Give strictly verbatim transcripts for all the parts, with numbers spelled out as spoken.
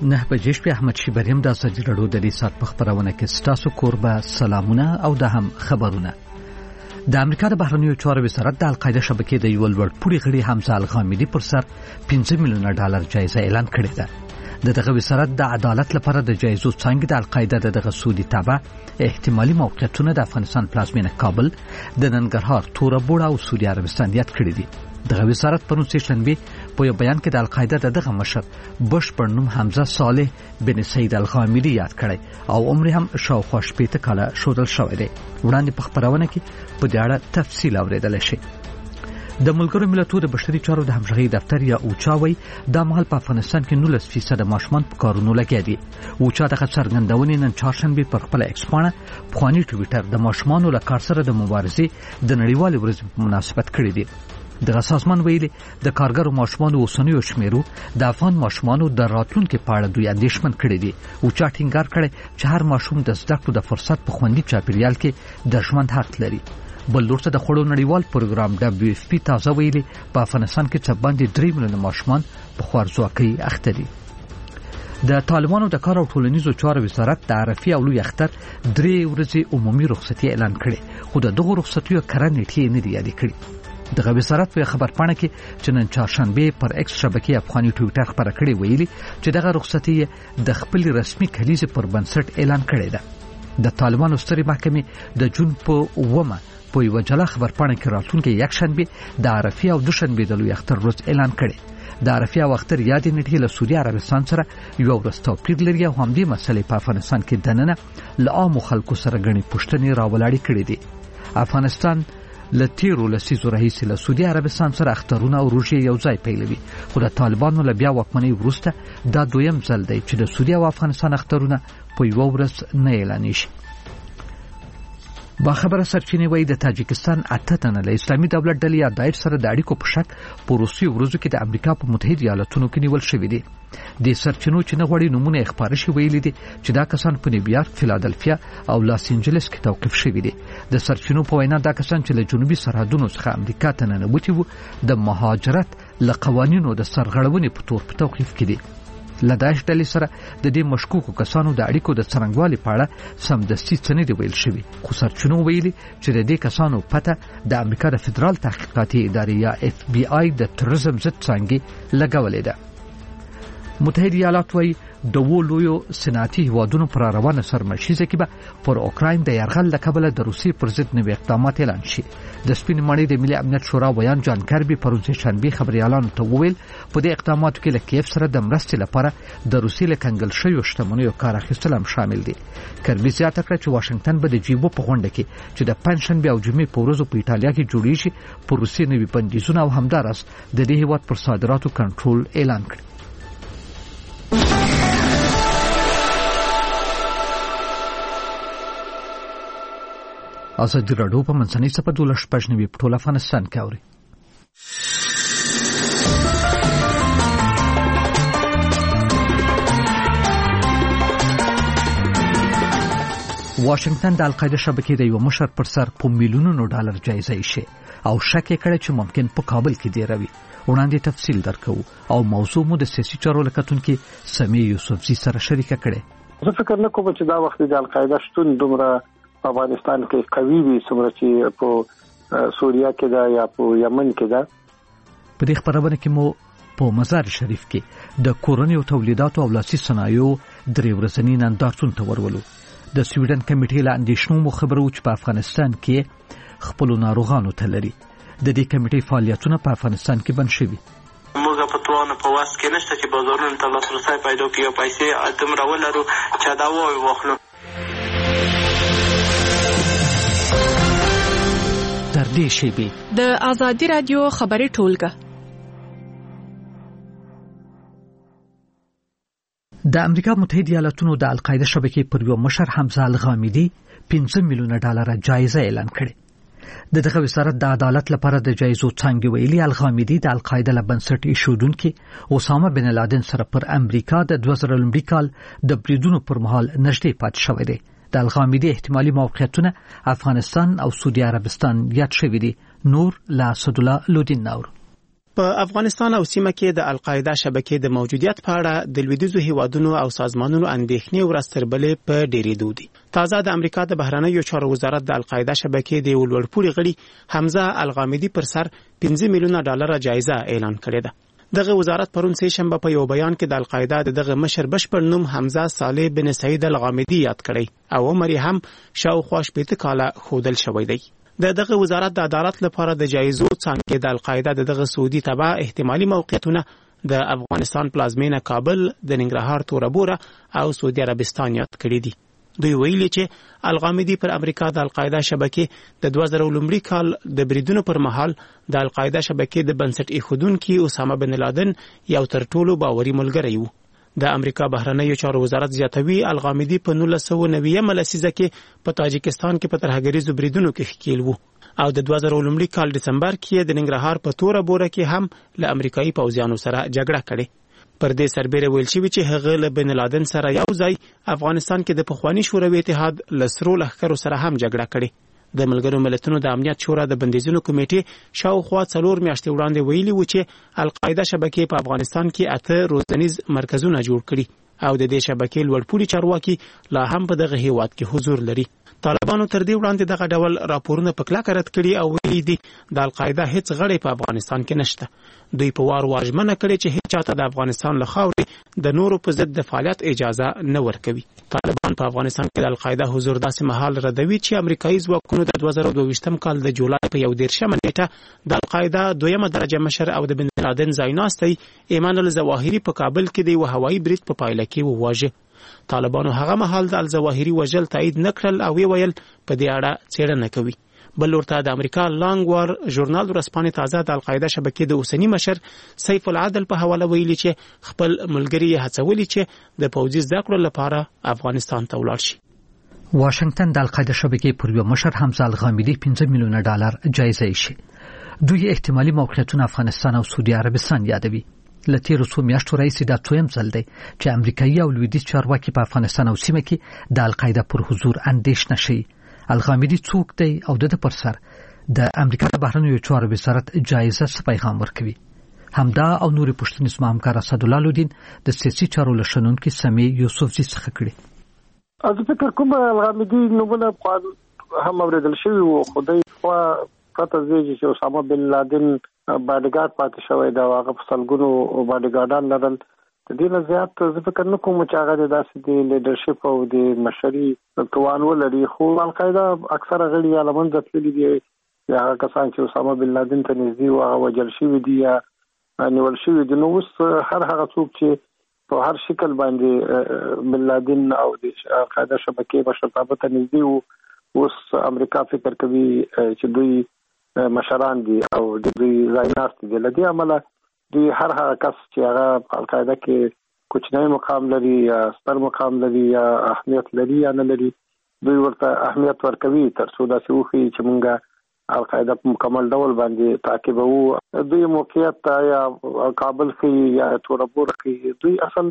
نه بجې شپې احمد شیبریم د ازادي راډیو د ریسات په خبرونه کې ستاسو کوربه سلامونه او د هم خبرونه. د امریکا د بهرنیو چارو وزارت د القاعده شبکې د یو لوړ پوړي غړي حمزه الغامدي پر سر پنځه میلیونه ډالر جایزه اعلان کړې ده. د دغه وزارت د عدالت لپاره د جایزو څنګه د القاعده د دغه سعودي تابع احتمالي موقعیتونه د افغانستان پلازمینه کابل، د ننګرهار، توره بوړه او سعودي عربستان یاد کړی دي. دغه وزارت پرون سشنبه په یو بیان کې د القاعده د دغه مشر بشپړ نوم حمزه صالح بن سید الغامدي یاد کړی او عمر هم شاوخوا شپېته کاله شودل شوی دی. وړاندې په خبرونه کې په دې اړه تفصیل اوریدل شي. د ملګرو ملتونو د بشري چارو د همغږي دفتر یا اوچا وایي د مهال په افغانستان کې نولس فیصد ماشومان په کارونو لګیا دي. اوچا دغه څرګندونې نن چهارشنبه پر خپل ایکس پاڼه پخواني ټویټر د ماشومانو له کار سره د مبارزې د نړیوالې ورځې په مناسبت کړی دی. دغه سازمان ویلي د کارګرو ماشومانو اوسنیو شمیرو د افغان ماشومانو د راتلونکو په اړه دوی اندېښمن کړي دي. اوچا ټینګار کړی چې هر ماشوم د زده کړو د فرصت په خوندي چاپیریال کې د ژوند حق لري. بل لورته د خوړو نړیوال پروګرام دبليو اف پی تازه ویلي په افغانستان کې څه باندې درې میلیونه ماشومان په خوارځواکۍ اخته دي. د طالبانو د کار او ټولنیزو چارو وزارت د عرفي او لوی اختر درې ورځې عمومي رخصتي اعلان کړې، خو د دغه رخصتیو کره نیټې نه دی یادې کړې. دغه وزارت په خبر پاڼه کې چې نن چهارشنبه پر ایکس شبکې افغاني ټویټر خبره کړې ویلي چې دغه رخصتي د خپل رسمي کلیزې پر بنسټ اعلان کړې ده. د طالبانو سترې محکمې د جون په اومه په یو جلا خبر پاڼه کې راتلونکي یکشنبه د عرفي او دوشنبه د لوی اختر ورځ اعلان کړي. د عرفي او اختر یاد نیټه له سعودي عربستان سره یو ورځ توپیر لري او همدې مسلې په افغانستان کې دننه له عامو خلکو سره غني پښتنې راولاړې کړې دي. افغانستان لتیرو لسیزو راهیسې له سعودي عربستان سره اخترونه او روژې یو ځای پیلوي، خو د طالبانو له بیا واکمنۍ وروسته دا دویم ځل دی چې د سعودي او افغانستان اخترونه په یو ورځ نه اعلانېږي. با خبره سرچینې وایي د تاجکستان اته تنه له اسلامي دولت ډلې یا داعش سره د اړیکو په شک په روسي ورځو کې د امریکا په متحده ایالاتونو کې نیول شوي دي. د سرچینو چې نه غوړي نمونه اخبار شي ویلي دي چې دا کسان په نیویارک، فیلادلفیا او لاس انجلس کې توقیف شوي دي. د سرچینو په وینا دا کسان چې له جنوبي سرحدونو څخه امریکا ته ننوتي وو د مهاجرت له قوانینو د سرغړونې په تور په توقیف کې دي. له داعش ډلې سره د دې مشکوکو کسانو د اړیکو د څرنګوالي په اړه سمدستي څه نه دی ویل شوي، خو سرچینو ویلي چې د دې کسانو پته د امریکا د فدرال تحقیقاتي ادارې یا اف بی آی د تروریزم ضد څانګې لګولې ده. متحده ایالات وايي د ولویو صنعتي هیوادونو پر روانه سرمشیزه کې به پر اوکراین د یرغل له کبله د روسي پر ضد نوي اقدامات اعلان شي. د سپین مړی د ملي امنیت شورا ویان جان کربي پرون شنبه خبريالانو ته وویل په دې اقداماتو کې له کیف سره د مرستې لپاره د روسي له کنګل شویو شتمنیو کار اخیستل هم شامل دي. کربي زیاته کړه چې واشنگټن به د جیبو په غونډه کې چې د پنځشنبه او جمعې په ورځو په ایټالیا کې جوړیږي پر روسي نوي بندیزونه او همدارس د دې هیواد پر صادراتو کنټرول اعلان کړي. ازادي راډیو په منځنۍ صفحه دولس شپږ نوي په ټول افغانستان کې اوري. واشنگټن د القاعده شبکې د یو مشر پر سر په میلیونونو ډالر جایزه یې او شک کړی چې ممکن په کابل کې دی روي. وړاندې تفصیل درکو او موضوع مو د سیاسي چارو لکتونکو سمي یوسفزي سره شریکه کړي. زه فکر نه کوم چې دا وخت د القاعده شتون دومره په افغانستان کې قوي وي څومره چې په سوریه کې دا یا په یمن کې دا. په دې خبرونه کې مو په مزار شریف کې د کورنۍ او تولیداتو او لاسي صنایعو درې ورځنی نندارتون ته ورولو. د سویډن کمیټې له اندېښنو مو خبرو چې په افغانستان کې خپل ناروغانو ته لري. د دې کمیټې فعالیتونه په افغانستان کې بند شوي. موږ په توانه په واس کې نشته چې بازارونو ته لاسرسي پیدا کړو، پیسې اتم راولرو چې دا وای واخلو. در دې شیبې د ازادي رادیو خبري ټولګه د امریکا متحده ایالاتونو د القاعده شبکې پر یو مشر حمزه الغامدي پنځه میلیونه ډالر جایزه اعلان کړې. د دغه وزارت د عدالت لپاره د جایزو څنګه ویلي الغامدي د القاعده له بنسټ ایښودونکو اسامه بن لادن سره پر امریکا د دوه زره لومړي کال د بریدونو پر مهال نږدې پات شوی دی. د الغامدي احتمالي موقعیتونه افغانستان او سعودي عربستان یاد شوي دي. نور لا اسدالله لودین نور. په افغانستان او سیمه کې د القاعده شبکې د موجودیت په اړه د لویدیځو هیوادونو او سازمانونو اندېښنې ورځ تر بلې په ډېرېدو دي. تازه د امریکا د بهرنیو چارو وزارت د القاعده شبکې د یو لوړپوړي غړي حمزه الغامدي پر سر پنځه میلیونه ډالر جایزه اعلان کړې ده. دغه وزارت پرون سه شنبه په یو بیان کې د القاعده دغه مشر بشپړ نوم حمزه صالح بن سعید الغامدي یاد کړی او عمر یې هم شاوخوا شپېته کاله ښودل شوی دی. د دغه وزارت د عدالت لپاره د جایزو څانګې د القاعده د دغه سعودي تبع احتمالي موقعیتونه د افغانستان پلازمینه کابل، د ننګرهار توربوره او سعودي عربستان یاد کړي دي. دوی ویلي چې الغامدي پر امریکا د القاعده شبکې د دوه زره لومړي کال د بریدونو پر مهال د القاعده شبکې د بنسټ ایښودونکي اسامه بن لادن یو تر ټولو باوري ملګری و. د امریکا بهرنیو چارو وزارت زیاتوي الغامدي په نولس سوه نوي لسیزه کې په تاجکستان کې په ترهګریزو بریدونو کې ښکیل وو او د دوه زره لومړي کال دسمبر کې د ننګرهار په توره بوره کې هم له امریکایي پوځیانو سره جګړه کړې. پر دې سربېره ویل شوي چې هغه له بن لادن سره یو ځای افغانستان کې د پخواني شوروي اتحاد له سرو لښکرو سره هم جګړه کړې. د ملګرو ملتونو د امنیت شورا د بندیزونو کمیټې شاوخوا څلور میاشتې وړاندې ویلي و چې القاعده شبکې په افغانستان کې اته روزنیز مرکزونه جوړ کړي او د دې شبکې لوړپوړي چارواکي لا هم په دغه هیواد کې حضور لري. طالبانو تر دې وړاندې دغه ډول راپورونه په کلکه رد کړي او ویلي دي د القاعده هیڅ غړی په افغانستان کې نشته. دوی په وار واژمنه کړې چې هیڅ چاته د افغانستان له خاورې د نورو په ضد د فعالیت اجازه نه ورکوي. طالبان په افغانستان کې د القاعده حضور داسې مهال ردوي چې امریکایي ځواکونو د دوه زره دوه ویشتم کال د جولای په یو دېرشمه نیټه د القاعده دویمه درجه مشر او د بن لادن ځایناستی ایمان الظواهري په کابل کې د یو هوایي برید په پایله کې وواژه. طالبانو هغه مهال د الظواهري وژل تایید نکړل او ویل په دې اړه څېړنه کوي. بل ورته د امریکا لانګ وار ژورنال ورځپاڼې تازه د القاعده شبکې د اوسنی مشر سیف العدل په حواله ویلي چې خپل ملګري یې هڅولي چې د پوځي زده کړو لپاره افغانستان ته ولاړ شي. واشنگټن د القاعده شبکې پر یو مشر حمزه الغامدي پنځه میلیونه ډالر جایزه یې دوی احتمالي موقعیتونه افغانستان او سعودي عربستان یادوي. لته رسو میاشتو رئیس دا تویم ځل دی چې امریکایي او لویدیځ چارواکي په افغانستان او سیمه کې د القاعده پر حضور اندېښنه شي. الغامدي څوک دی او د پر سر د امریکا د بهرنیو چارو وزارت جایزه څه پیغام ورکوي؟ همدا او نورې پوښتنې زما همکار اسدالله لودین د سیاسي چارو لشنونکي سمي یوسفزي څخه کړې. از فکر کوم الغامدي نومونه هم اوریدل شوی وو خو دوی خو پته زیږي چې اسامه بن لادن باډیګارد پاتې شوی دا هغه په سلګونو باډیګارډان لرل. د دې نه زیات زه فکر نه کوم چې هغه داسې د لیډرشپ او د مشري توان ولري. خو القاعده اکثره غړي یې له منځه تللي دي یا هغه کسان چې اسامه بن لادن ته نږدې وو هغه وژل شوي دي یا نیول شوي دي. نو اوس هر هغه څوک چې په هر شکل باندې بن لادن او د القاعده شبکې مشرتابه ته نږدې وو اوس امریکا فکر کوي چې دوی مشران دي او د دوی ځایناست دي. له دې امله دوی هر هغه کس چې هغه په القاعده کې کوچنی مقام لري یا ستر مقام لري یا اهمیت لري یا نه لري دوی ورته اهمیت ورکوي تر څو داسې وښیي چې موږ القاعده په مکمل ډول باندې تعقیبوو. دوی موقعیت یا کابل کې یا توربوره کې دوی اصل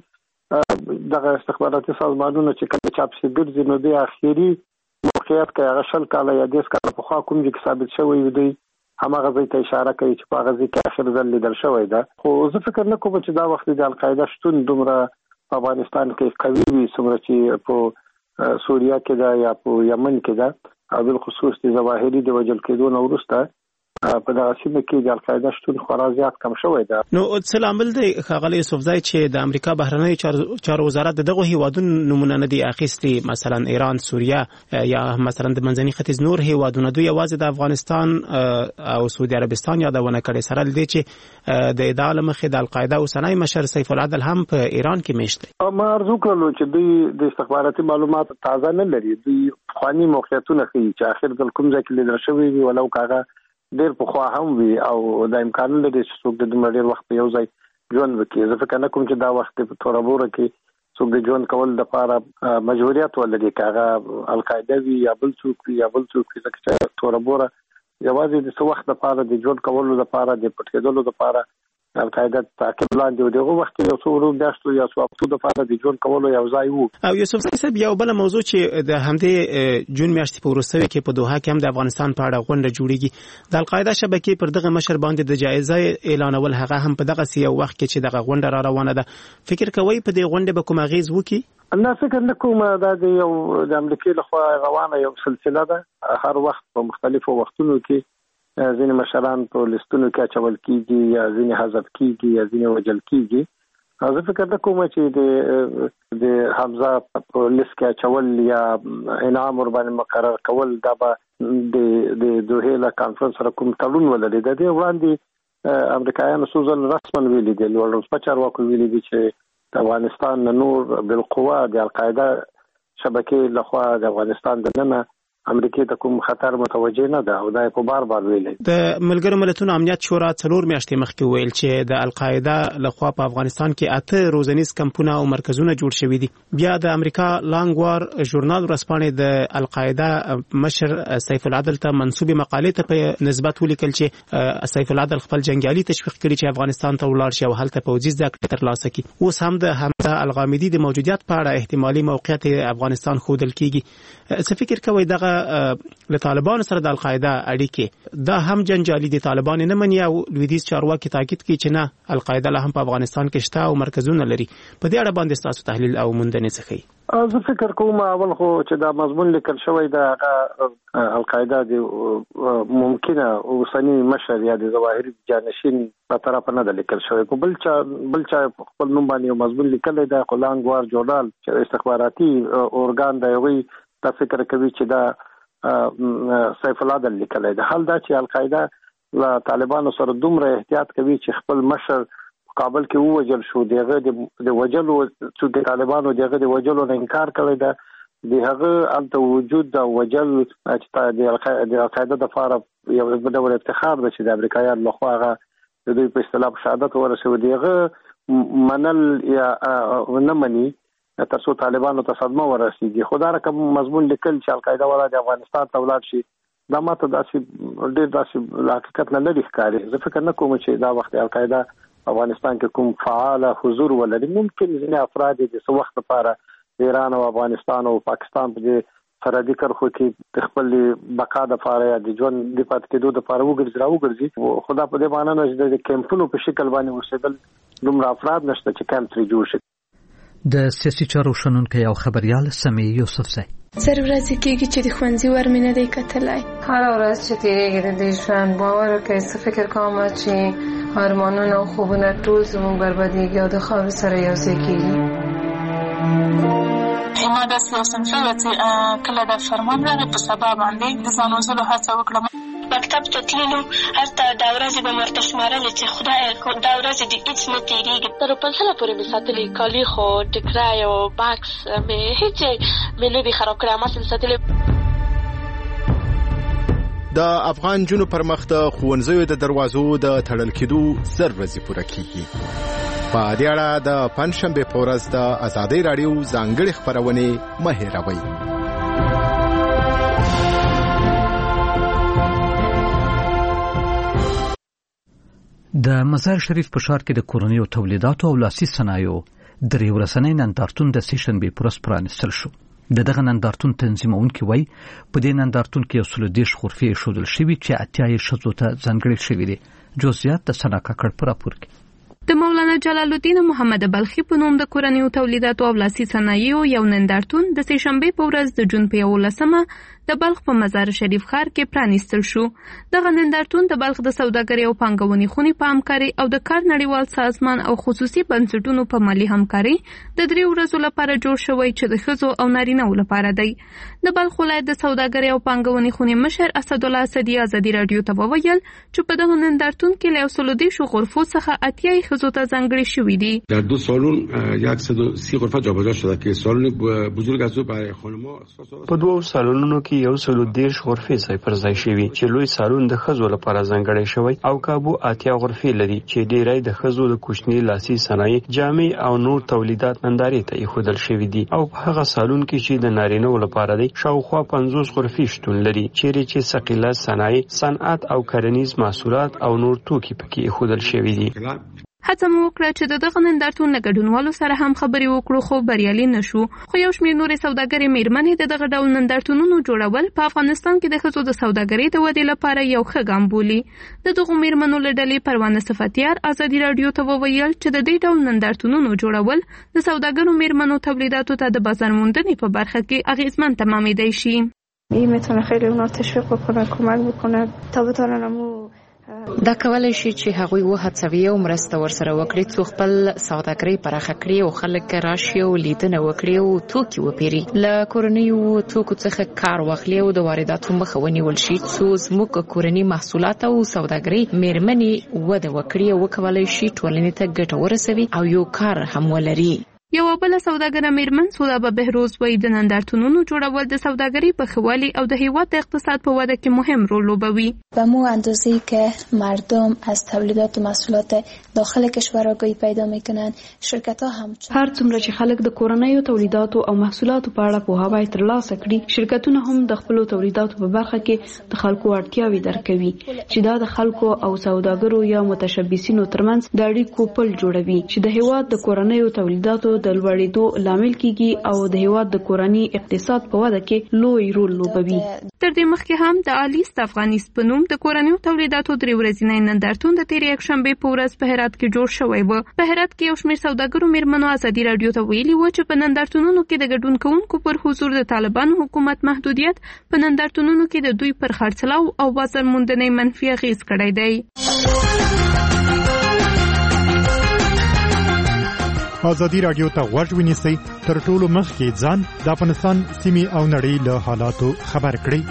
دغه استخباراتي سازمانونه چې کله چاپسي ګرځي نو دوی اخیری موقعیت کې هغه شل کاله یا دیس کاله په خوا کوم چې ثابت شوی دی همغه ځای ته اشاره کوي چې په هغه ځای کې اخر ځل لیدل شوی ده. خو زه فکر نه کوم چې دا وخت د القاعده شتون دومره په افغانستان کې قوي وي څومره چې په سوریه کې ده یا په یمن کې ده او بالخصوص د ظواهري د وژل کېدو نه وروسته په دغه سیمه کې د القاعده شتون خورا زیات کم شوی ده. نو څه لامل دی ښاغلی یوسفزی چې د امریکا بهرنیو چارو وزارت دغه هیوادونو نمونه نه دي اخیستي مثلا ایران، سوریه یا مثلا د منځني ختیځ نور هیوادونه دوی یوازې د افغانستان او سعودي عربستان یادونه کړې سره لدې چې د ادعا له مخې د القاعده اوسنی مشر سیف العدل هم په ایران کې میشت دی. ما ارزو کړلو چې دوی د استخباراتي معلومات تازه نه لري. دوی پخواني موقعیتونه ښیي چې اخر ځل کوم ځای کې لیدل شوی وي ولو کاغه ډېر پخوا هم وي او د امکان لري چې څوک د دومره ډېر وخت په یو ځای ژوند وکړي. زه فکر نه کوم چې دا وخت په توربوره کې څوک د ژوند کول لپاره مجبوریت ولري که هغه القاعده وي یا بل څوک وي یا بل څوک وي ځکه چې توربوره یوازې د څه وخت لپاره د ژوند کولو لپاره د پټ کېدلو لپاره القاعده تعقیب لاندې دغه وخت یو څو ورو میاشتو یا څو هفتو د لپاره د ژوند کولو یو ځای وو. او یوسف صاحب یو بل موضوع چې د همدې جون میاشتې په وروستیو کې په دوحه کې هم د افغانستان په اړه غونډه جوړیږي. د القاعده شبکې پر دغه مشر باندې د جایزه اعلانول هغه هم په دغه سی وخت کې چې دغه غونډه را روانه ده. فکر کوي په دې غونډه به کوم اغیز وکړي؟ نه فکر نه کوم. دا د یو د امریکای لخوا روانه یو سلسله ده. هر وخت په مختلفو وختونو کې ځینې مشران په لیستونو کې اچول کیږي یا ځینې حذف کیږي یا ځینې وجل کیږي. زه فکر نه کوم چې د د حمزه په لیست کې اچول یا انعام ور باندې مقرر کول دا به د د دوه لا کانفرنس سره کوم تړون ولري. د دې وړاندې امریکایانو سوزل رسمن ویلي دي ولر په چارواکو ویلي دي چې د افغانستان نور بالقوا د القاعده شبکې لخوا د افغانستان د ننه امریکای ته کوم خطر متوجه نه ده او دا په بار بار ویلي. د ملګرو ملتونو امنیت شورا څلور میاشتې مخکې ویل چې د القاعده لخوا په افغانستان کې اته روزنیز کمپونه او مرکزونه جوړ شوي دي. بیا د امریکا لانګ وار ژورنال ورځپاڼې د القاعده مشر سیف العدل ته منسوبه مقالې ته په نسبت ولیکل چې سیف العدل خپل جنگیالي تشویق کړي چې افغانستان ته ولاړ شي او هلته پوځي زده کړې ترلاسه کړي. اوس هم د حمزه الغامدي د موجودیت په اړه احتمالي موقعیت افغانستان ښودل کیږي. څه فکر کوئ دغه له طالبانو سره د القاعده اړیکې دا هم جنجالي دي؟ طالبان نه مني او لویدیز چارواکي تاکید کوي چې نه القاعده لا هم په افغانستان کې شته او مرکزونه لري. په دې اړه باندې تاسو تحلیل او موندنې څه کوي؟ زه فکر کوم اول خو چې دا مضمون لیکل شوی دا القاعده د ممکنه اوسنی مشر یا د ظواهري جانشین په طرف نه د لیکل شوی. په بل چا بل چا خپل نوم باندې مضمون لیکل دی خو لانګ وار جورنال چې استخباراتي اورګان دی وی دا فکر کوي چې دا سیف العدل لیکل دی. حال دا چې القاعده له طالبانو سره دومره احتیاط کوي چې خپل مشر کابل کې ووجل شو دغه د وجلو چې د طالبانو دغه د وجلو نه انکار کړی دی د هغه انت وجود د وجل چې د القاعده د لپاره یو ډول افتخار دی چې د امریکایانو لخوا هغه د دوی په اصطلاح شهادت ورسوي. دغه منل یا نه مني تر څو طالبانو ته صدمه ورسیږي. خو دا رقم مضمون لیکل چې القاعده والا د افغانستان ته ولاړ شي دا ماته داسې ډېر داسې حقیقت نه لري ښکاري. زه فکر نه کوم چې دا وخت القاعده افغانستان کې کوم فعال حضور ولري. ممکن ځینې افراد د څه وخت لپاره ایران او افغانستان او پاکستان په سرحدي کرښو کې خپل بقا د لپاره یا د ژوند د پات کېدو د لپاره وګرځي راوګرځي. خدا په دې معنی نه چې د کیمپونو په شکل باندې اوسېدل دومره افراد نشته چې کیمپ ترې جوړ شي. د سیاسي چارو شنونکی او خبريال سمي یوسف زئی سر ورځ کېږي چې د ښوونځي ورمنه دی کتلای هر ورځ چې تیریږي د ژوند باور وکړئ څه فکر کوم چې ارمانونه او خوبونه ټول زموږ بربادیږي او د خاورې سره یو ځای کېږي. ما داسې یو صنف وه چې کله د فرمان راغی په سبا باندې د ځان وژلو هڅه وکړم. مکتب ته تللو هلته دا ورځې به مې ورته شمارلې چې خدایه دا ورځې دې هېڅ نه تېرېږي. تر پنسله پورې مې ساتلي کالي خو ټکری او بکس مې هېڅ مې نه دي خراب کړی هماسې مې ساتلي. د افغان جنو پر مخ د ښوونځیو د دروازو د تړل کېدو زر ورځې پوره کېږي. په دې اړه د پنجشنبې په ورځ د ازادۍ راډیو ځانګړې خپرونې مه هېروئ. د مزار شریف په ښار کې د کورنیو تولیداتو او لاسي صنایعو درې ورځنی نندارتون د سې شنبې په ورځ پرانیستل شو. د دغه نندارتون تنظیمونکي وایي په دې نندارتون کې یو سل او دېرش غرفې ایښودل شوي چې اتیا یې ښځو ته ځانګړې شوي دي. جزئیات د ثنا کاکړ په راپور کې. د مولانا جلال الدین محمد بلخي په نوم د کورنیو تولیداتو او لاسي صنایعو یو نندارتون د سې شنبې په ورځ د جون په یولسمه د بلخ په مزار شریف ښار کې پرانیستل شو. دغه نندارتون د بلخ د سوداګرۍ او پانګونې خونې په همکارۍ او د کار نړیوال سازمان او خصوصي بنسټونو په مالي همکارۍ د درې ورځو لپاره جوړ شوی چې د ښځو او نارینه‌و لپاره دی. د بلخ ولایت د سوداګرۍ او پانګونې خونې مشر اسدالله اسدي ازادي راډیو ته وویل چې په دغه نندارتون کې له یو سل او دېرشو غرفو څخه اتیا یې ښځو ته ځانګړې شوي دي. در دو سالن صد و سی غرفه جابجا شده که سالن بزرگ از او برای خانم‌ها په دوه سالونونو کې یو سل او دېرش غرفې ځای پر ځای شوي چې لوی سالون د ښځو لپاره ځانګړی شوی او کابو اتیا غرفې لري چې ډیری د ښځو د کوچني لاسي صنایع جامې او نور تولیدات نندارې ته ایښودل شوي دي او په هغه سالون کې چې د نارینه‌و لپاره دی شاوخوا پنځوس غرفې شتون لري چیرې چې ثقیله صنایع، صنعت او کرنیز محصولات او نور توکي پکې ایښودل شوي دي. هڅه مو وکړه چې د دغه نندارتون له ګډونوالو سره هم خبرې وکړو خو بریالي نشو. خو یو شمېر نورې سوداګرې میرمنې د دغه ډول نندارتونونو جوړول په افغانستان کې د ښځو د سوداګرۍ د ودې لپاره یو ښه ګام بولي. د دغو میرمنو له ډلې پروانه صفتیار ازادي راډیو ته وویل چې د دې ډول نندارتونونو جوړول د سوداګرو میرمنو تولیداتو ته د بازار موندنې په برخه کې اغیزمن تمامېدای شي. این میتونه خیلی اونا تشویق بکنه، کمک بکنه تا بتونن امو دا کولای شي چې هغوی وهڅوي او مرسته ورسره وکړي څو خپل سوداګري پراخه کړي او خلک راشي او لیدنه وکړي او توکي وپیري. له کورنیو توکو څخه کار واخلي او د وارداتو مخه ونیول شي څو زموږ کورني محصولات او سوداګري میرمنې وده وکړي او وکولای شي ټولنې ته ګټه ورسوي او یو کار هم ولري. یو بل سوداګر میرمن سودابه بهروز وایي د نندارتونونو جوړول د سوداګرۍ په ښه والي او د هیواد د اقتصاد په وده کې مهم رول لوبوي. به مو اندازه‌ای که مردم از تولیدات و محصولات داخل کشور آگاهی پیدا میکنن، شرکت‌ها هم هر څومره چې خلک د کورنیو تولیداتو او محصولاتو په اړه پوهاوی ترلاسه کړي، شرکتونه هم د خپلو تولیداتو په برخه کې د خلکو اړتیاوې درک کوي چې دا د خلکو او سوداګرو یا متشبثینو ترمنځ د اړیکو پل جوړوي چې د هیواد د کورنیو تولیداتو د لوړېدو لامل کیږي او د هیواد د کورنی اقتصاد په وده کې لوی رول لوبوي. تر دې مخکې هم د آلیست افغانیست په نوم د کورنیو تولیداتو درې ورځنی نندارتون د تېرې یکشنبې په ورځ په هرات کې جوړ شوی و. په هرات کې یو شمېر سوداګرو میرمنو ازادي راډیو ته ویلي و چې په نندارتونونو کې د ګډون کوونکو پر حضور د طالبانو حکومت محدودیت په نندارتونونو کې د دوی پر خرڅلاو او بازار موندنې منفي اغېز کړی دی. ازادي راډیو ته غوږ ونیسئ تر ټولو مخکې ځان د افغانستان سیمې او نړۍ له حالاتو خبر کړئ.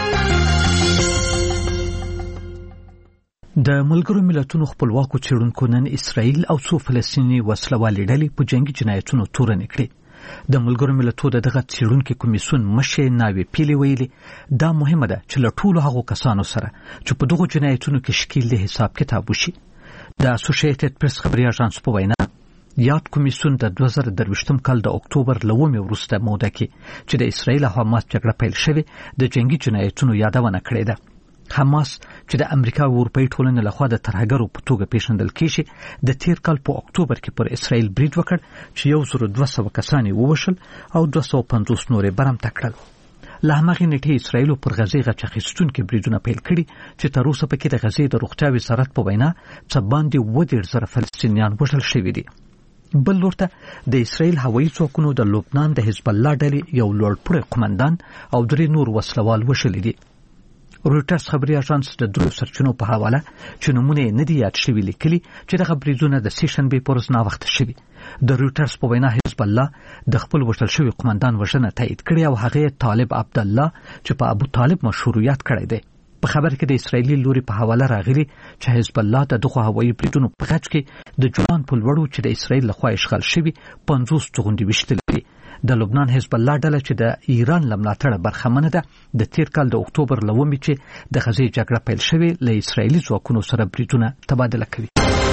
د ملګرو ملتونو خپلواکو څېړونکو نن اسرائیل او څو فلسطیني وسلوالې ډلې په جنگي جنایتونو تورنې کړې. د ملګرو ملتونو د دغه څېړونکي کمیسیون مشر ناوی پیلي ویلي دا مهمه ده چې له ټولو هغو کسانو سره چې په دغو جنایتونو کې شکیل له حساب کتاب وشي. د اسوسییټډ پریس خبري اژانس په وینا یاد کمیسیون د دوه زره درویشتم کال د اکتوبر له اوومې وروسته موده کې چې د اسرائیل او حماس جګړه پیل شوې د جنگي جنایتونو یادونه کړې ده. حماس چې د امریکا او اروپایي ټولنې لخوا د ترهګرو په توګه پیژندل کېږي د تیر کال په اکتوبر کې پر اسرائیل برید وکړ چې یو زر دوه سوه کسان یې ووژل او دوه سوه پنځوس نور یې برمته کړل. له هماغې نیټې اسرائیل پر غزې غچ اخیستونکي بریدونه پیل کړي چې تر اوسه پکې د غزې د روغتیا وزارت په وینا څه باندې اووه دېرش زره فلسطینیان وژل شوي دي. بل لورته د اسرائیل هوایي ځواکونو د لبنان د حزب الله ډلې یو لوړپوړی قومندان او درې نور وسلوال وژلي دي. رویټرز خبري اژانس د دوه سرچینو په حواله چې نمونه نه دي یاد شوي لیکلي چې دغه بریدونه د سې شنبې پر ورځ ناوخته شوي. د رویټرز په وینا حزب الله د خپل وژل شوي قومندان وژنه تایید کړې او هغه طالب عبدالله چې په ابو طالب مشهوریت کړی دی. په خبر کې د اسرائیلي لوري په حواله راغلي چې حزب الله د دغه هوایي بریدونو په غچ کې د جولان په لوړو چې د اسرائیل لخوا اشغال شوي پنځوس توغندي وشتلې دي. د لبنان حزب الله ډله چې د ایران له ملاتړه برخمنه ده د تیر کال د اکتوبر له اوومې چې د غزې جګړه پیل شوې له اسرائیلي ځواکونو سره بریدونه تبادله کوي.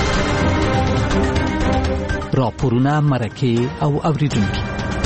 راپورونه مرکې او اوریدونکي.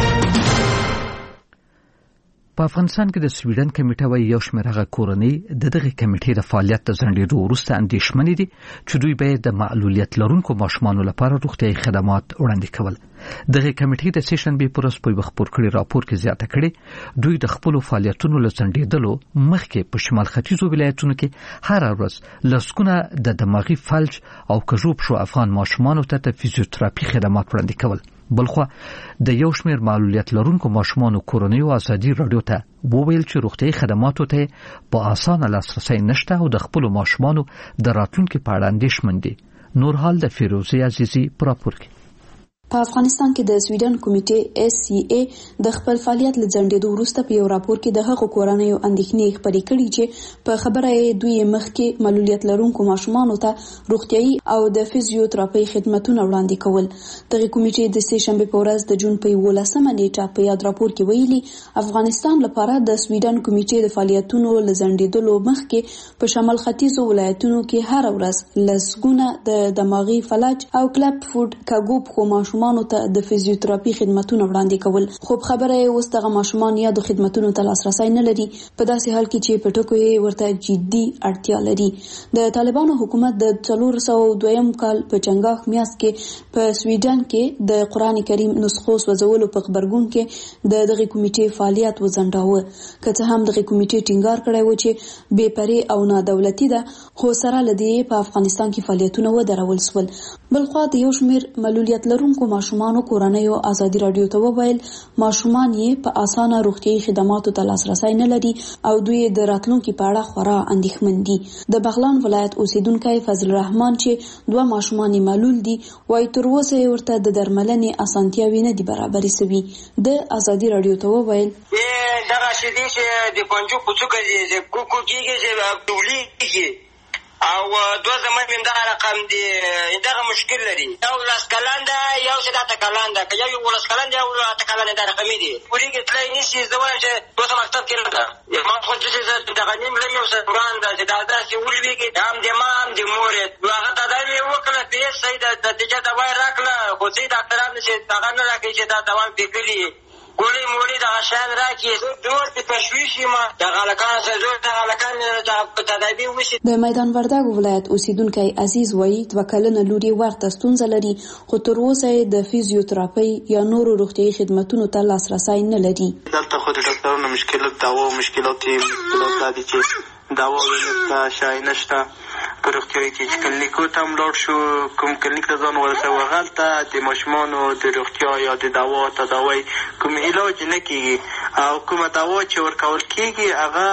په افغانستان کې د سویډن کمیټه وايي یو شمېر هغه کورنۍ د دغه کمیټې د فعالیت د ځنډېدو وروسته اندېښمنې دي چې دوی به د معلولیت لرونکو ماشومانو لپاره روغتیايي خدمات وړاندې کول. دغه کمیټې د سې شنبې په ورځ په یو خبر کړي راپور کې زیاته کړې دوی د خپل فعالیتونو له ځنډېدلو مخکې په شمال ختیځو ولایتونو کې هر ورځ لسګونه د دماغي فلج او کژوب شو افغان ماشومانو ته د فزیوتراپي خدمات وړاندې کول. بلخو د یو شمېر معلولیت لرونکو ماشومانو کورنیو ازادي راډیو ته وویل چې روغتیايي خدماتو ته په اسانه لاسرسی نشته او د خپل ماشومانو د راتلونکي په اړه اندېښمن دي. نور حال د فیروزي عزیزي پر راپور کې. په افغانستان کې د سویډن کمیټې اس سی ای د خپل فعالیت لځنډېدو وروسته په یو راپور کې د هغو کورنیو اندېښنې خپرې کړې چې په خبره یې دوی مخکې معلولیت لرونکو ماشومانو ته روغتیايي او د فزیوتراپي خدماتونه وړاندې کول. دغه کمیټې د سې شنبې په ورځ د جون په یولسمه نیټه په یاد راپور کې ویلي افغانستان لپاره د سویډن کمیټې د فعالیتونو لځنډېدلو مخکې په شمال ختیځو ولایتونو کې هر ورځ لسګونه د دماغي فلج او کلب فود کاګوب خو ماشومان ماشومان ته د فزیوتراپي خدماتونه وړاندې کول. خو خبره یې اوس دغه ماشومان یا د خدماتونو ته لاسرسي نه لري، په داسې حال کې چې په ټکو یې ورته جدي اړتیا لري. د طالبانو حکومت د څلور سوه دویم کال په چنګاښ میاشت کې په سویډن کې د قرآن کریم نسخو سوځولو په خبرګون کې د دغه کمیټې فعالیت وځنډاوه. که څه هم دغه کمیټې ټینګار کړی و چې بې پرې او نادولتي ده، خو سره له دې په افغانستان کې فعالیتونه ودرول شول. بلخوا د یو شمېر معلولیت لرونکو ماشومانو کورنیو ازادي راډیو ته وویل ماشومان یې په اسانه روغتیايي خدماتو ته لاسرسی نه لري او دوی د راتلونکي په اړه خورا اندېښمن دي. د بغلان ولایت اوسیدونکی فضل الرحمن چې دوه ماشومان یې معلول دي وایي تر اوسه یې ورته د درملنې اسانتیاوې نه دي برابرې سوي. د ازادي راډیو ته وویل دغه شیدې چې د پنجو په څوکه چې کوکو کېږي چې ډولېږي او دوه زمن هم دغه رقم دی، دغه مشکل لري. یو لس کلن ده یو چې دا اته کلن ده، که یو یولس کلن ده یو اته کلن دا رقمي دي. وړېږي تللی نشي. زه وایم چې اوس مکتب کې نه ده. ما خو داسې دغه نیم لم یو څه وران ده چې دا داسې ولوېږي هم د ما هم د مور یې هغه تداوي یې وکړه، پې صحیح ده نتیجه دوا یې راکړه، خو ځینې ډاکټران چې هغه نه راکوي چې دا دوا پې کړي ګولې موړې دغه شیان راکړي. زور پې تشویش یم دغه هلکانو سره زور دغه هلکان په تدابیر وشي. د میدان وردګ ولایت اوسیدونکی عزیز وایي دوه کلنه لور یې ورته ستونزه لري، خو تر اوسه یې د فزیوتراپۍ یا نورو روغتیايي خدمتونو ته لاسرسی نه لري. دلته خو د ډاکټرانو مشکلات دوا او مشکلات یې مشکلات دا دي چې دوا نشته، شای نشته. په روغتیايي کې چې کلینیکو ته هم لاړ شو، کوم کلینیک ته ځان ورسوه، هلته د ماشومانو د روغتیا یا د دوا تداوی کوم علاج نه کېږي او کومه دوا چې ورکول کېږي هغه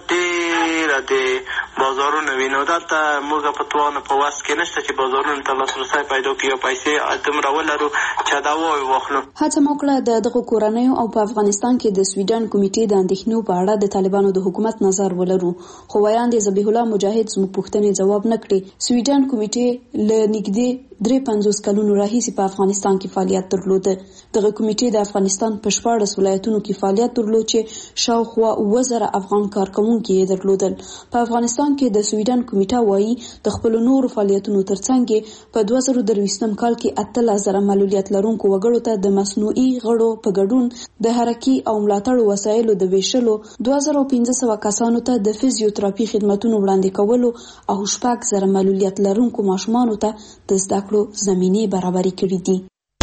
ډېره د بازارونو وي. نو دلته موږ په توانو په وس کې نشته چې بازارونو ته لاسرسی پیدا کړي یا پیسې دومره ولرو چې دوا یې واخلو. هڅه مو کړه د دغو کورنیو او په افغانستان کې د سویډن کمیټې د اندېښنو په اړه د طالبانو د حکومت نظر ولرو، خو ویاندې ذبیح الله مجاهد زموږ پوښتنې ځواب نه کړې. سویډن کمیټې له نږدې درې پنځوس کلونو راهیسې په افغانستان کې فعالیت درلوده. دغه کمیټې د افغانستان په شپاړس ولایتونو کې فعالیت درلود چې شاوخوا اووه زره افغان کارکوونکي یې درلودل. په افغانستان کې د سویډن کمیټه وایي د خپلو نورو فعالیتونو ترڅنګ په دوه زره درویشتم کال کې اتلس زره معلولیت لرونکو وګړو ته د مصنوعي غړو په ګډون د حرکي او ملاتړ وسایلو د ویشلو، دوه زره پنځه سوه کسانو ته د فزیوتراپي خدمتونو وړاندې کولو او شپږ زره معلولیت لرونکو ماشومانو ته د زده کړو زمینې برابرې کړې دي.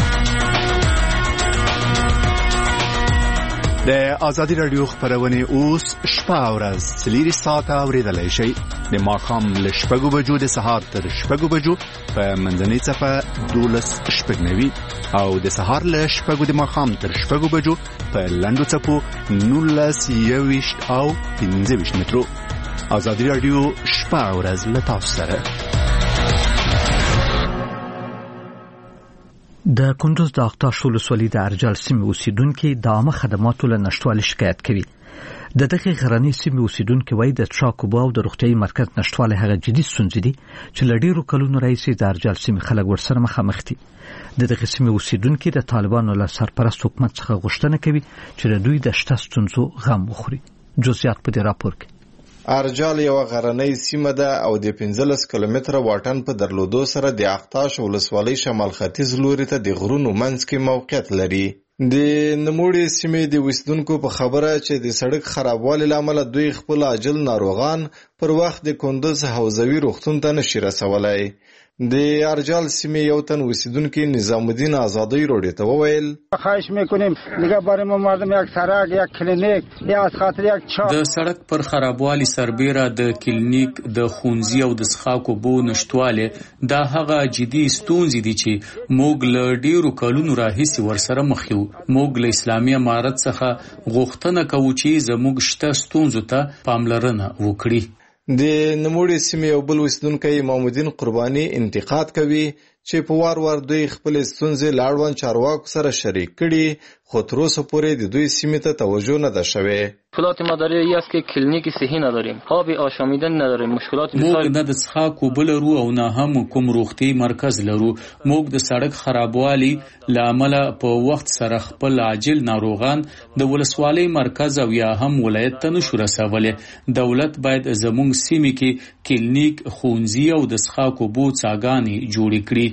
د ازادي راډیو خبرونه اوس شپه او ورځ څلور ساعته اوریدلای شئ. د ماښام له شپږو بجو د سهار تر شپږو بجو په منځنۍ څپه دولس شپږ نوي او د سهار له شپږو د ماښام تر شپږو بجو په لنډو څپو نولس یوویشت او پنځه ویشت مترو. ازادي راډیو شپه او ورځ له تاسو سره. د کندوز د اقطاش ولسوالۍ د ارجال سیمې اوسیدونکو د عامه خدماتو له نشټوالي شکایت کوي. د دغه غرنۍ سیمې اوسیدونکو وایي د ټراک او د روغتیايي مرکز نشټوالی هغه جدي ستونزې دي چې له ډېرو کلونو راهیسې د ارجال سیمې خلک ورسره مخامخ دي. د دغه سیمې اوسیدونکو د طالبانو له سرپرست حکومت څخه غوښتنه کوي چې د دوی د شته ستونزو غم وخوري. جزئیات په دې راپور کې. ارجال یو غرنۍ سیمه ده او د پنځلس کیلومتره واټن په درلودو سره د اقطاش ولسوالۍ شمال ختیځ لوري ته د غرونو منځ کې موقعیت لري. د نموړي سیمې د اوسیدونکو په خبره چې د سړک خرابوالي له امله دوی خپل عاجل ناروغان پر وخت د کندوز حوزوي روغتون ته نشي رسولای. د ارجال سیمې یو تن اوسیدونکو نظام الدین آزادی روډ ته وویل خواهش میکنیم دیگه برای ما مردم یک سړک یک کلینیک یا از خاطر یک چا د سړک پر خرابوالي سربېره د کلینیک د خونځي او د څښاکو بو نشټواله دا هغه جدي ستونزې دي چې موږ له ډیرو کلونو راهیسې ورسره مخ یو. موږ له اسلامي امارت څخه غوښتنه کوو چې زموږ شته ستونزو ته پاملرنه وکړي. د نموړي سیمې یو بل اوسیدونکی امام الدین قرباني انتقاد کوي چې په وار وار دوی خپل ستونزې له اړوند چارواکو سره شریک کړي، خو تر اوسه پورې د دوی سیمې ته توجه نه ده شوې. مشکلات ما داره ای است که کلینیک صحی نداریم، آب آشامیدن نداریم، مشکلات موږ نه د څښاک اوبه لرو او نه هم کوم روغتي مرکز لرو. موږ د سړک خرابوالي له امله په وخت سره خپل عاجل ناروغان د ولسوالۍ مرکز او یا هم ولایت ته نشو رسولی. دولت باید زموږ سیمې کې کلینیک، ښوونځي او د څښاک اوبو څاګانې جوړې کړي.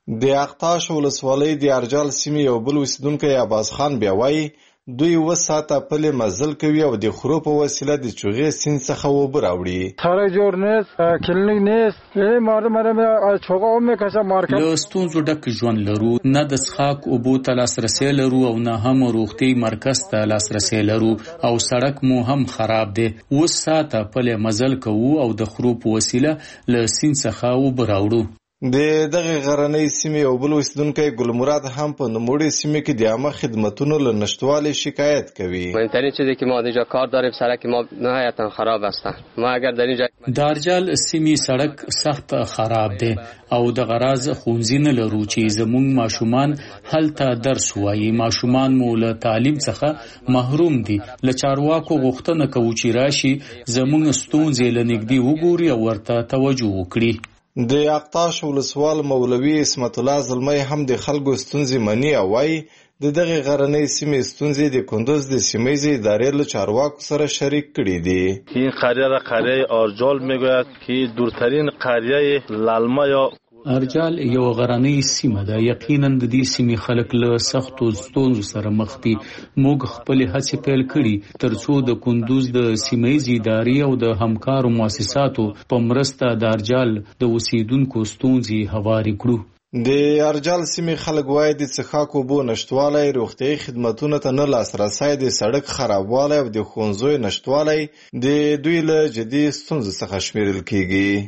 د اقتاش ولسوالۍ د ارجال سیمې یو بل اوسیدونکی عباس خان بیا وایي دوی اوه ساعته پلې مزل کوي او د خرو په وسیله د چوغې سیند څخه اوبه راوړي. سړی جوړ نیست، کلینیک نیست، ماره ماره چوغه هم میکشه مارکت. له ستونزو ډک ژوند لرو، نه د څښاک اوبو ته لاسرسی لرو او نه هم روغتي مرکز ته لاسرسی لرو او سړک مو هم خراب دی. اوه ساعته پلې مزل کوو او د خرو په وسیله له سیند څخه اوبه راوړو. د دغه غرنۍ سیمې یو بل اوسیدونکی ګلمراد هم په نوموړې سیمه کې د عامه خدمتونو له نشتوالي شکایت کوي. مهمترین چیزی که ما اینجا کار داریم سړک ما نهایتا خراب است. ما اگر در اینجا د ارجال سیمې سړک سخت خراب دی او د غراض خونځي نه لرو چې زموږ ماشومان هلته درس وایي. ماشومان مو له تعلیم څخه محروم دي. له چارواکو غوښتنه کوو چې راشي زموږ ستونزې له نږدې وګوري او ورته توجه وکړي. د اقتاش ولسوال مولوي اسمت الله زلمی هم د خلکو ستونزې مني او وایي د دغه غرنۍ سیمې ستونزې د کندوز د سیمه‌ییزې ادارې له چارواکو سره شریک کړي دي. این قریه را قریه آرجال میگوید که دورترین قریه لالما یا ارجال یو غرنۍ سیمه ده. یقینا د دې سیمې خلک له سختو ستونزو سره مخ دي. موږ خپل هڅې پیل کړي ترڅو د کندوز د سیمه‌ییزې ادارې او د همکارو مؤسساتو په مرسته د ارجال د اوسیدونکو ستونزې هوارې کړو. د ارجال سیمې خلک وایي د څښاک اوبو نشتوالی، روغتیايي خدمتونو ته نه لاسرسی، د سړک خرابوالی او د ښوونځیو نشتوالی د دوی له جدي ستونزو څخه شمیرل کیږي.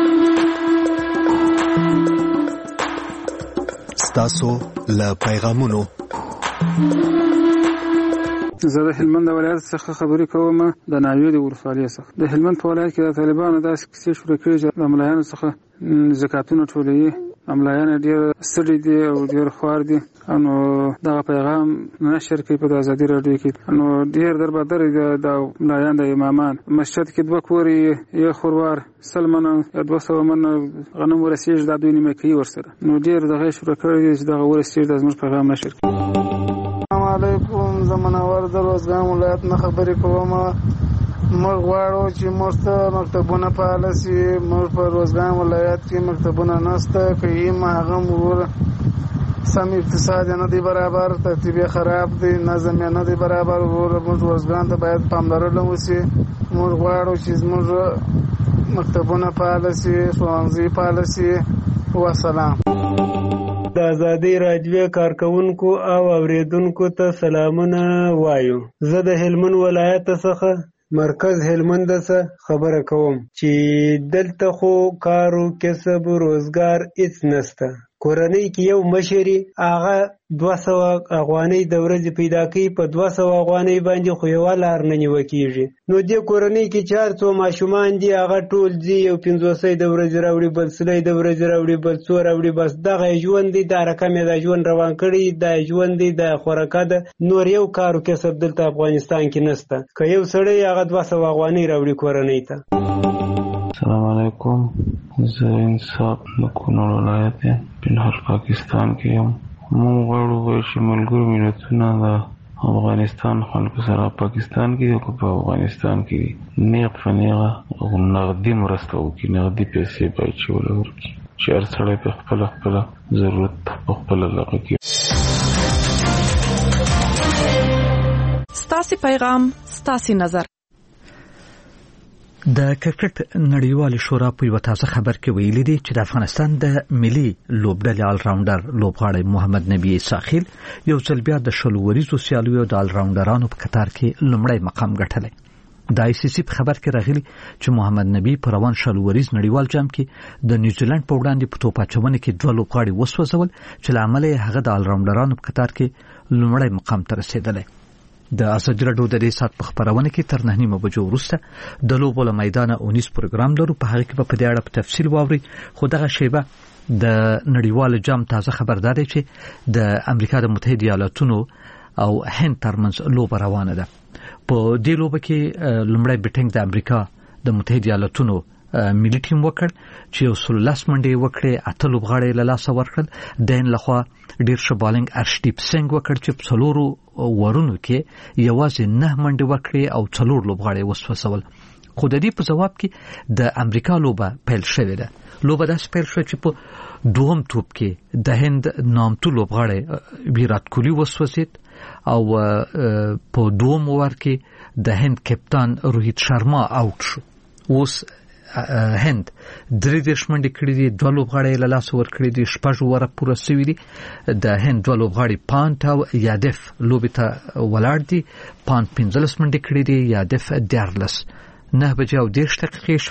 تاسو له پیغامونو زه د هلمند ولایت څخه خبرې کوم، د ناوې د ولسوالۍ څخه. د هلمند په ولایت کې د طالبانو داسې کیسې شروع کړي چې د ملایانو څخه زکاتونه ټولوي. ملایان ډېر ستړي دي او ډېر خوار دي. نو دغه پیغام نشر کوي په ازادي راډیو کې. نو ډېر دربدر دي د ملایان د امامان. مسجد کې دوه کورې یو خوروار سل منه یا دوه سوه منه غنم ورسېږي، دا دوی نیمه کوي ورسره. نو ډېر دغه شروع کړی دي چې دغه ورسېږي د زموږ پیغام نشر کوي. السلام علیکم، زه منور د روزګان ولایت نه خبرې کوم. موږ غواړو چې موږ ته مکتبونه فعال شي. موږ په روزګان ولایت کې مکتبونه نشته، که هم هغه مور سم اقتصاد نه دی برابر، ترتیب خراب دی، نظم نه دی برابر. موږ روزګان ته باید پاملرنه وشي. موږ غواړو چې موږ مکتبونه فعال شي، ښوونځي فعال شي. والسلام. د ازادي راډیو کارکونکو او اوریدونکو ته سلامونه وایو. زه د هلمند ولایت څخه مرکز هلمند څخه خبره کوم چې دلته خو کارو کسب روزګار هیڅ نشته. کورنۍ کې یو مشري هغه دوه سوه افغانۍ د ورځې پیدا کوي، په دوه سوه افغانۍ باندې خو یوه لار نه نیوه کېږي. نو دې کورنۍ کې چې هر څو ماشومان دي هغه ټول ځي، یو پنځوسی د ورځې راوړي، بل سلی د ورځې راوړي، بل څو راوړي. بس دغه ژوند دی، دا رقم یې دا ژوند روان کړی، دا ژوند دی، دا خوراکه ده. نور یو کار و کسب دلته افغانستان کې نشته. که یو سړی هغه دوه سوه افغانۍ راوړي کورنۍ ته. السلام علیکم، زه انصاف د کونړ ولایت یم، پنهال پاکستان کې یم. موږ غواړو چې ملګرو ملتونه د افغانستان خلکو سره پاکستان کې او په افغانستان کې نیغ په نیغه نغدي مرسته وکړي، نغدي پیسې باید چې ولورکړي چې هر سړی په خپله خپله ضرورت په خپله لغه کړي. ستاسې پیغام، ستاسې نظر. د کرکټ نړیوال شورا په یو تازه خبر کې ویلي دي چې د افغانستان د ملي لوبډلې آل راونډر لوبغاړی محمد نبی ساحل یو ځل بیا د شلو وریزو سیالیو د آل راونډرانو په قطار کې لومړی مقام ګټلی. د آی سی سی په خبر کې راغلي چې محمد نبی په روان شلو وریز نړیوال جام کې د نیوزیلند په وړاندې په توپ اچونې کې دوه لوبغاړي وسوځول چې له امله یې هغه د آل راونډرانو په قطار کې لومړی مقام ته رسېدلی. د ازادي راډیو د دې سات په خبرونه کې تر نه نیمه بجو وروسته د لوبو له میدانه اونیس پروګرام لرو، په هغه کې په دې اړه په تفصیل واوري. خو دغه شیبه د نړیوال جام تازه خبردار دی چې د امریکا د متحده ایالاتونو او هند ترمنځ لوبه روانه ده. په دې لوبه کې لومړی بیټینګ د امریکا د متحده ایالاتونو ملي ټیم وکړ چې یو سل لس منډې وکړې، اته لوبغاړي له لاسه ورکړل. دین لخوا ډیر ښه بالینګ ارشدیپ سنگ وکړ چې په څلورو ورونو کې یوازې نه منډې وکړې او څلور لوبغاړي وسوځول. خو د دې په جواب کې د امریکا لوبه پیل شوې ده. لوبه داسې پیل شوه چې په دوهم توپ کې د هند نامتو لوبغاړی ویرات کوهلی وسوځید او په دوم اوور کې د هند کپتان روهیت شرما اوټ شو. اوس هند درې دېرش منډې کړې دي، دوه لوبغاړي له لاسه ورکړي دي، شپږ اووره پوره سوي دي. د هند دوه لوبغاړي پانټ او یادف لوبې ته ولاړ دي. پانټ پنځلس منډې کړې دي، یادف دیارلس. نه بجې او دېرش دقیقې